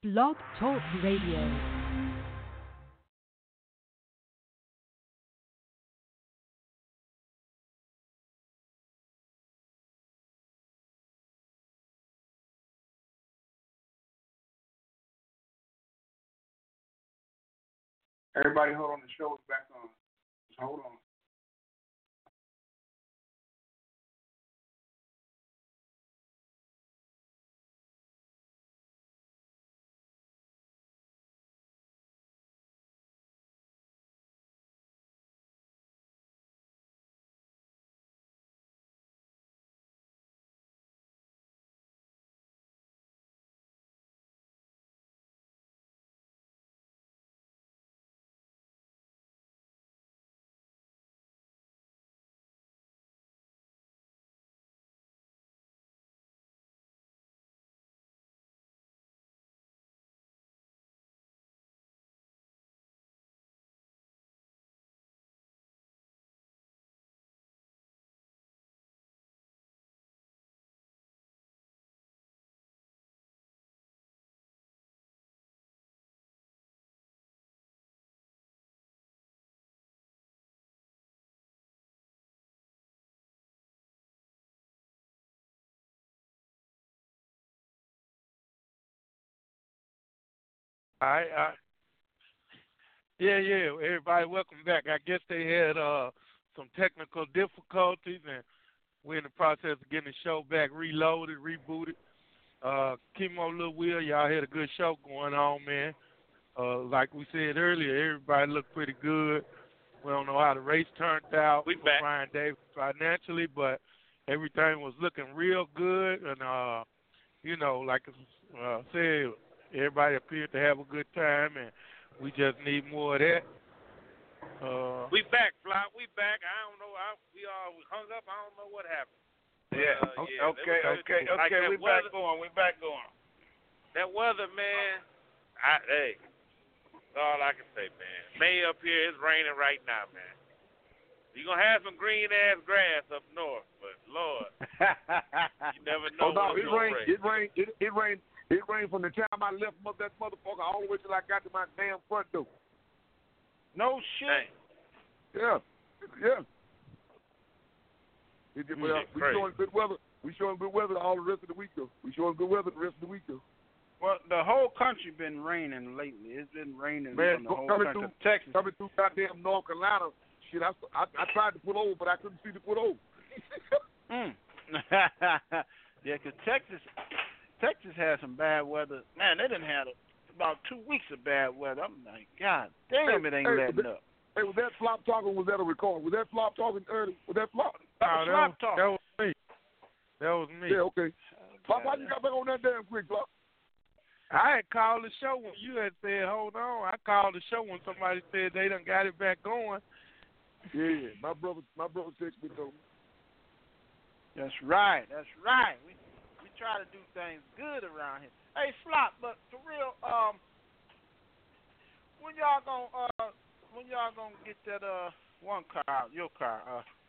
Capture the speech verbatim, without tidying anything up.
Blog Talk Radio. Everybody hold on, the show is back on. Just hold on. All right, all right. Yeah, yeah. Everybody, welcome back. I guess they had uh, some technical difficulties, and we're in the process of getting the show back reloaded, rebooted. Uh, Chemo Lil Will, y'all had a good show going on, man. Uh, like we said earlier, everybody looked pretty good. We don't know how the race turned out we for back. Brian Davis financially, but everything was looking real good. And, uh, you know, like I uh, said, everybody appeared to have a good time, and we just need more of that. Uh, we back, Fly. We back. I don't know. I, we all hung up. I don't know what happened. Yeah. Uh, okay. yeah, Okay. was, Okay. like okay. We weather, back going. We back going. That weather, man. I, hey, that's all I can say, man. May up here, it's raining right now, man. You're gonna have some green ass grass up north, but Lord, you never know. Oh no, when it it's rained. rain. It rained. It, it rained. It rained from the time I left that motherfucker all the way till I got to my damn front door. No shit. Yeah. Yeah. It, Mm, well, we crazy. showing good weather. We showing good weather all the rest of the week though. We showing good weather the rest of the week though. Well, the whole country been raining lately. It's been raining Man, on the whole coming country. through Texas. coming through goddamn North Carolina. Shit, I, I I tried to pull over, but I couldn't see to pull over. mm. Yeah, 'cause Texas, Texas had some bad weather. Man, they didn't have about two weeks of bad weather. I'm like, God damn, it ain't hey, letting that, up. Hey, was that flop talking? Was that a record? Was that flop talking early? Was that flop? no, that, Flop was, talk. that was me. That was me. Yeah, okay. Flop, why you got back on that damn quick, flop? I had called the show when you had said, hold on. I called the show when somebody said they done got it back going. Yeah, my brother, my brother texted me though. That's right. That's right. We we try to do things good around here. Hey, Flop, but for real, um, when y'all gonna uh, when y'all gonna get that uh one car out, your car, uh,